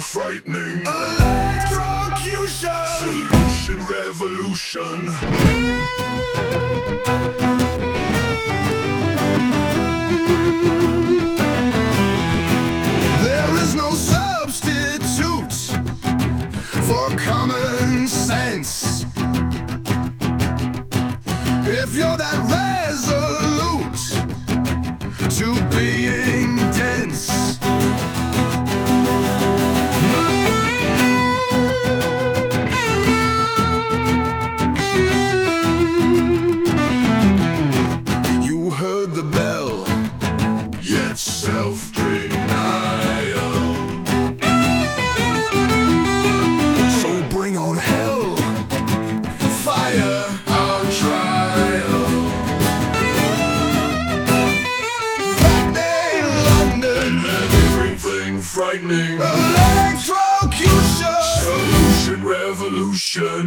frightening. Electrocution. Solution revolution. There is no substitute for common sense. If you're that resolute to being dense, you heard the bell, yet self-denial. So bring on hell, fire, our trial. London, everything frightening. Electrocution. Solution revolution.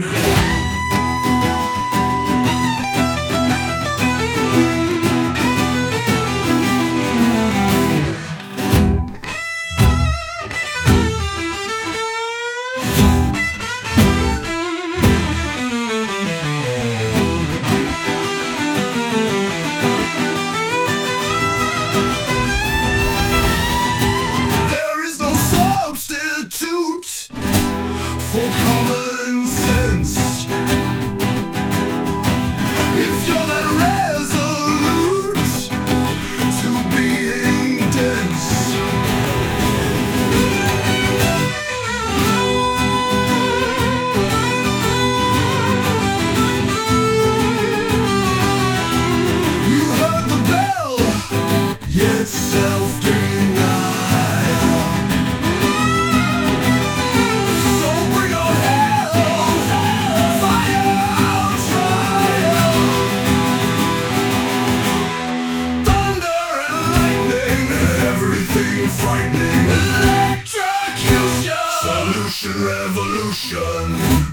For common sense, if you're that resolute to being dense, you heard the bell, yet self-denial. Frightening. Electrocution. Solution revolution.